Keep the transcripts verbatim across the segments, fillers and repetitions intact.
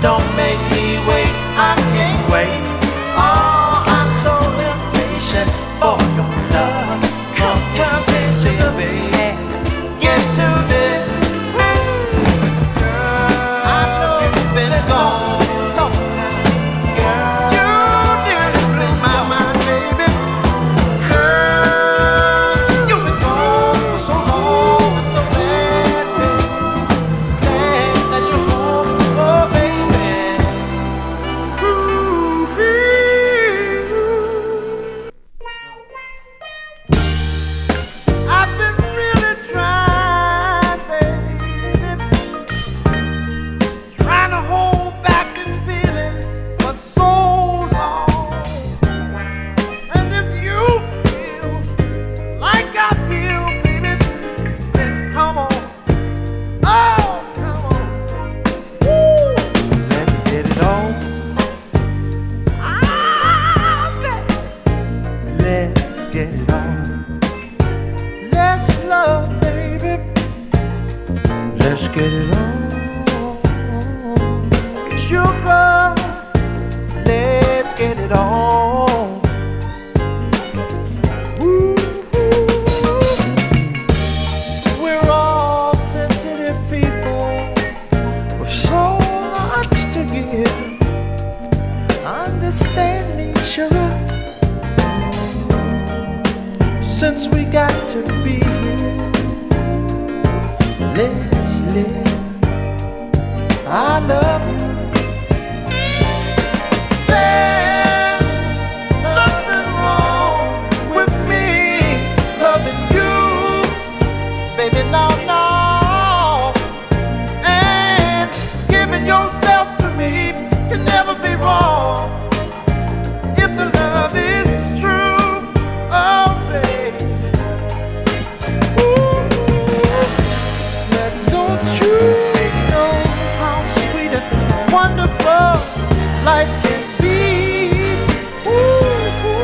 Don't make me wait, I can't wait. Oh, I'm so impatient for your love. Come, come, say, baby, get to this. Girl, I know you've been gone. Girl, you nearly blew my mind, baby. Girl, you've been gone for so long. I'm so glad, baby, glad that you're home, oh baby. I've been really trying, baby, trying to hold back this feeling for so long. And if you feel like I feel, baby, then come on. Oh, come on. Woo. Let's get it on. Ah, baby. Let's get it on. Let's love, baby. Let's get it on. Sugar, let's get it on. Woo. We're all sensitive people with so much to give. Understand me, sugar. Since we got to be here, let's live. I love you. There's nothing wrong with me loving you, baby, no, no. And giving yourself to me can never be wrong if the love is true. Oh, baby. Ooh. Now, don't you know how sweet and wonderful life can be? Ooh.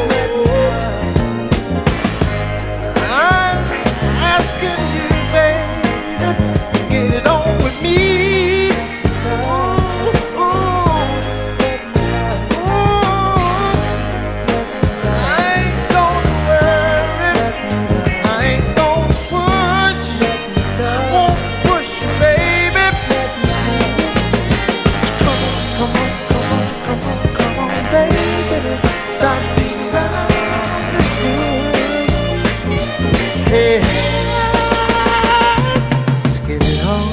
I'm asking you, baby, to get it on with me. Ooh, ooh. Ooh. I ain't gonna worry, I ain't gonna push, I won't push you, baby. Come on, come on, come on, come on, come on, baby. Stop being around the bush. Hey, let's get it on.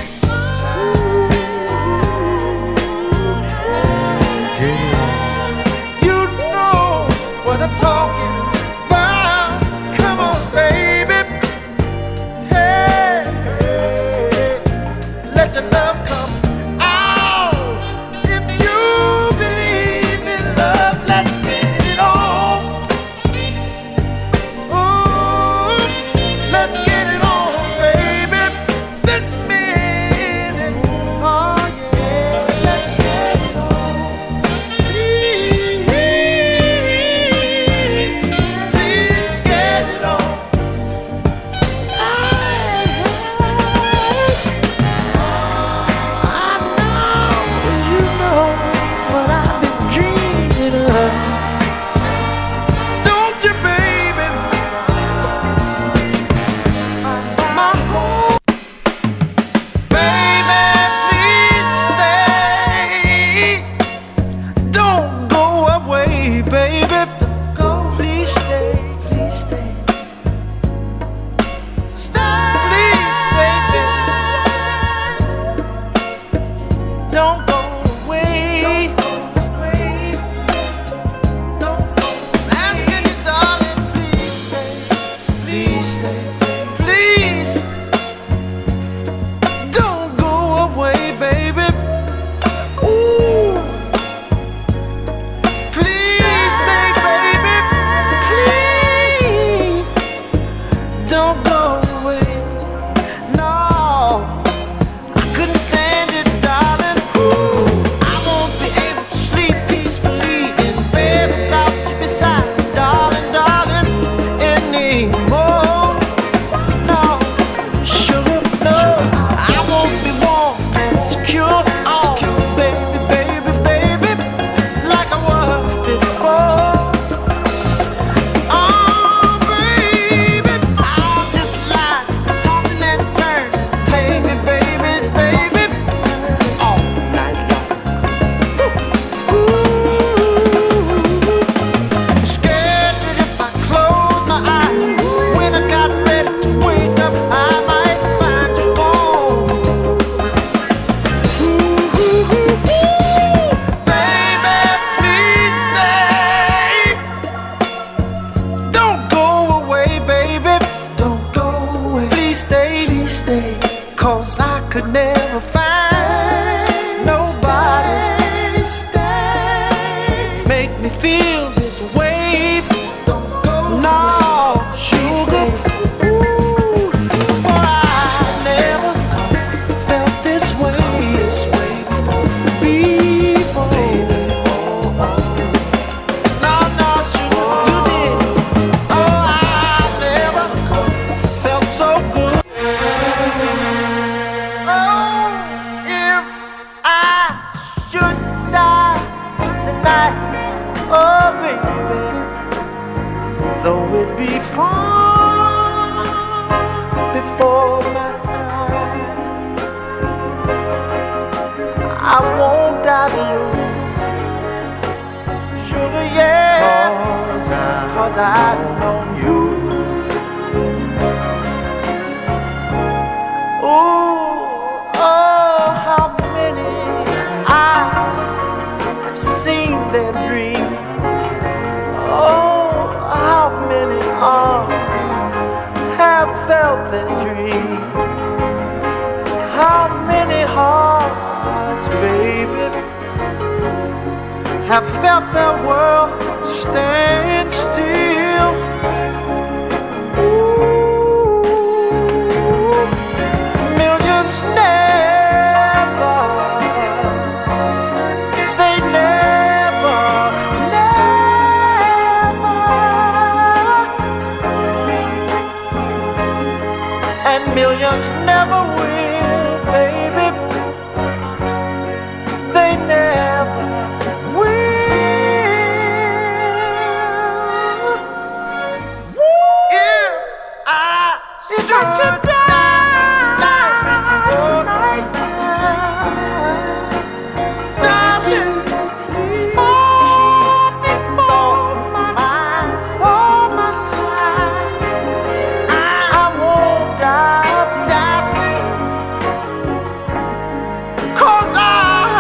Get it on. You know what I'm talking about. Come on, baby. Hey, hey, let your love come out. If you believe in love, let's get it on. Ooh, let's get it on, baby. This minute, oh yeah, let's get it on. Please, please get it on. I, I know you know what I've been dreaming of. Don't you, baby? My whole baby, please stay. Don't go away, baby. Don't go, please stay, please stay. Stay, please stay, baby. Don't go away. Don't go away. Don't go. I'm asking you, darling, please stay, please stay, please. Don't go away, baby. Ooh. Please stay, baby. Please. Don't go away. No, I couldn't stand it, darling. Ooh. I won't die blue. Sugar, yeah, cause, I, cause I've known you. Ooh, oh, how many eyes have seen their dream. Oh, how many arms have felt their dream. How many hearts, baby, have felt their world stand still. Ooh, millions never, they never, never, and millions never will, baby, they never will. If I should die tonight, darling, fall before my time, oh my time, I won't die, die, 'cause I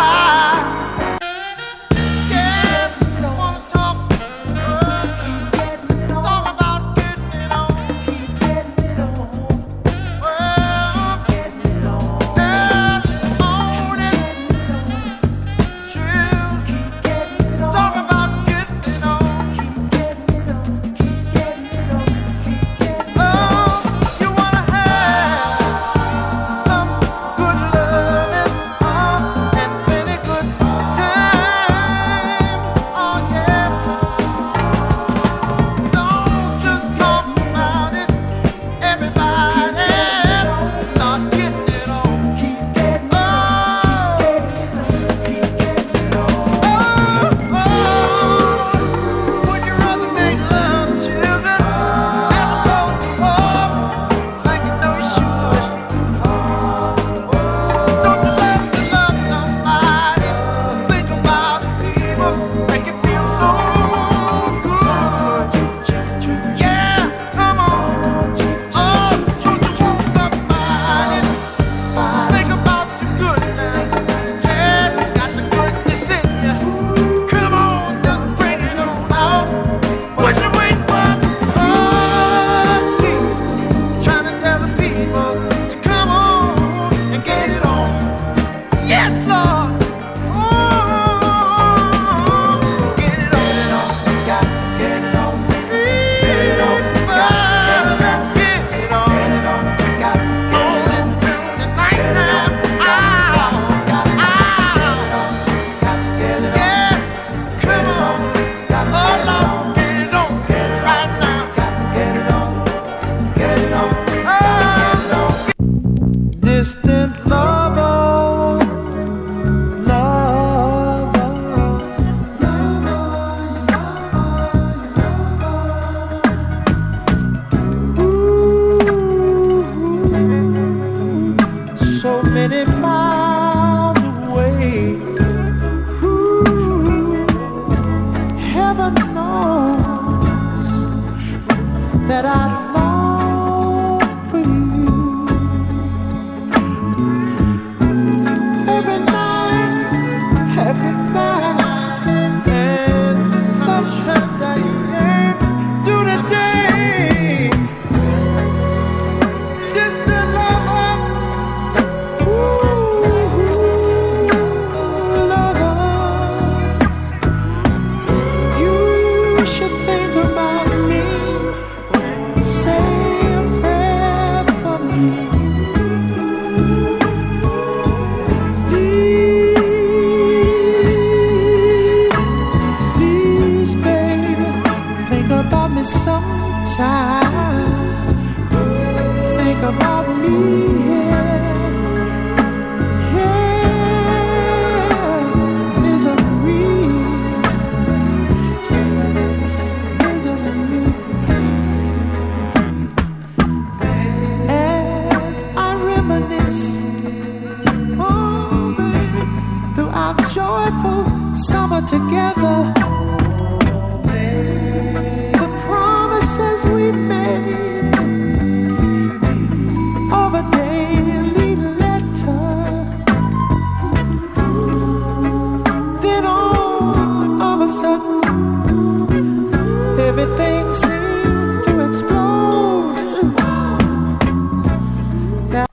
yeah, wanna talk, talk about getting it on. Distant lover, lover, ooh, so many miles away. Ooh, heaven knows that I long for you. Every night, every night, and sometimes I yearn through the day. Distant lover, ooh, lover, you should think about me. Say a prayer for me. Sometime think about me, yeah, yeah, misery, misery. As I reminisce, oh baby, the joyful summer together. The promises we made of a daily letter. Then all of a sudden, everything seemed to explode. Now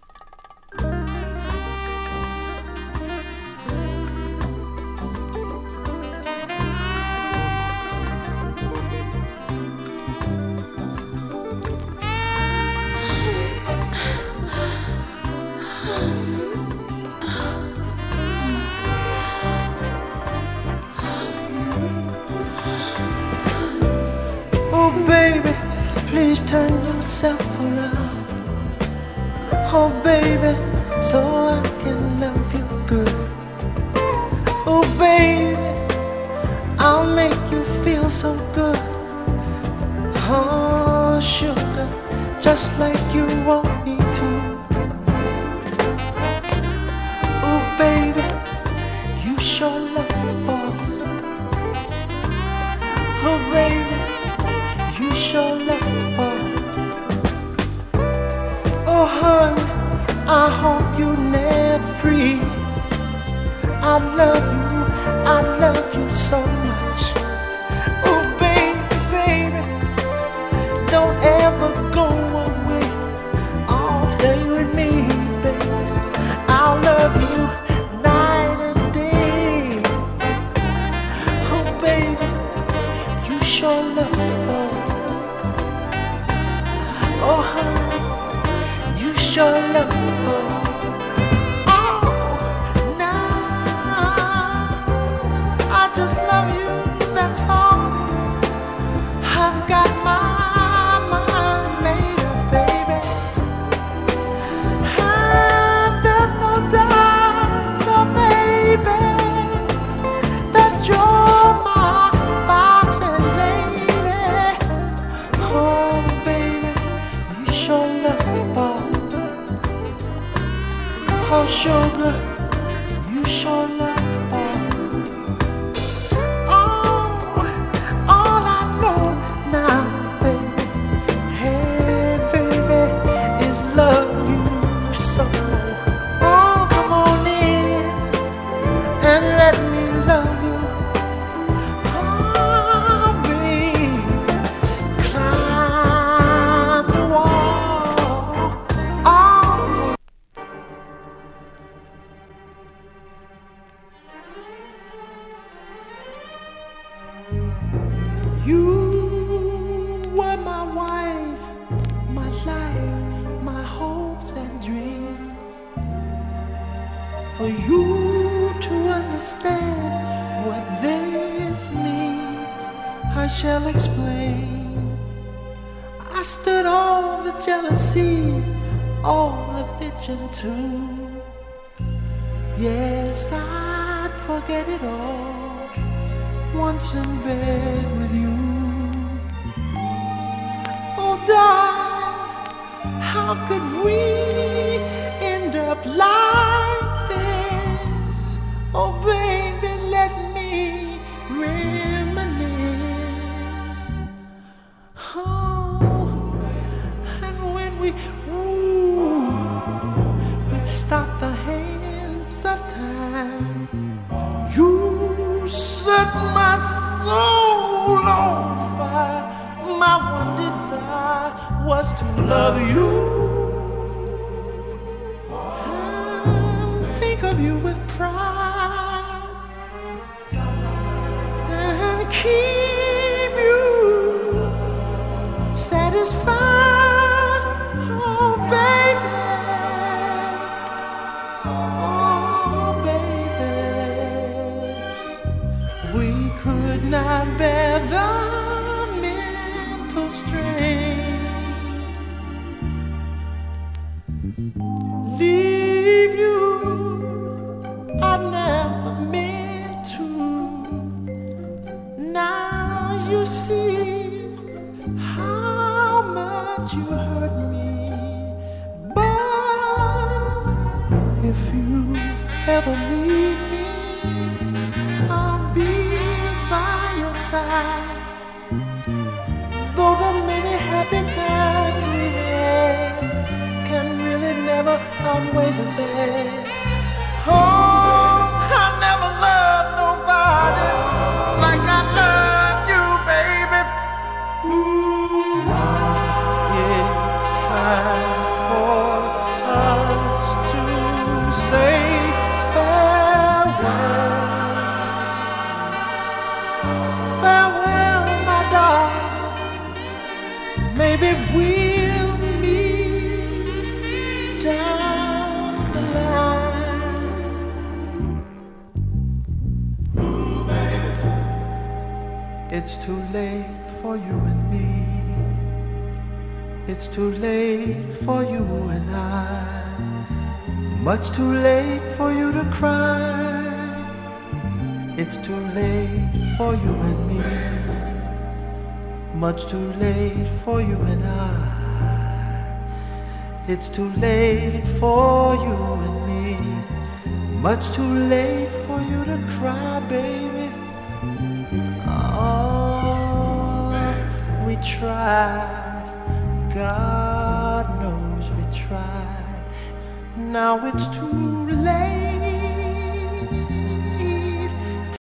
oh baby, please turn yourself around. Oh baby, so I can love you good. Oh baby, I'll make you feel so good. Oh sugar, just like you want me to. Oh baby, you sure love the ball. Oh baby, you sure love the ball. Oh honey, I hope you never freeze. I love you, I love you so much. Oh baby, baby, don't ever go away. Oh, stay with me, baby. I'll love you night and day. Oh baby, you sure love the ball. Oh honey, you sure love the ball. Oh, now I just love you, that's all. I've got my mind made up, baby. And there's no doubt, so baby, that you're my boxing lady. Oh baby, you sure love the ball. Oh sugar, you sure love the ball. Oh, all I know now, baby, hey baby, is love you so. Oh, come on in and let me love you. Oh baby, climb the wall. Oh. You were my wife, my life, my hopes and dreams. For you to understand what this means, I shall explain. I stood all the jealousy, all the bitching too. Yes, I'd forget it all once in bed with you. Oh darling, how could we end up like this? Oh baby, let me reminisce. Oh, and when we, ooh, we'd stop the hands of time. You set my soul on fire. My one desire was to love you and think of you with pride and keep you satisfied. Oh baby, oh baby, we could not bear the mental strain. Leave you, I never meant to. Now you see how much you hurt me. But if you ever need me, happy times we had can really never outweigh the bad. Oh, I never loved nobody like I loved you, baby. It's time for us to say farewell. Farewell, my darling. Maybe we'll meet down the line. Ooh, baby. It's too late for you and me. It's too late for you and I. Much too late for you to cry. It's too late for you and me. Much too late for you and I. It's too late for you and me. Much too late for you to cry, baby. Oh, we tried. God knows we tried. Now it's too late.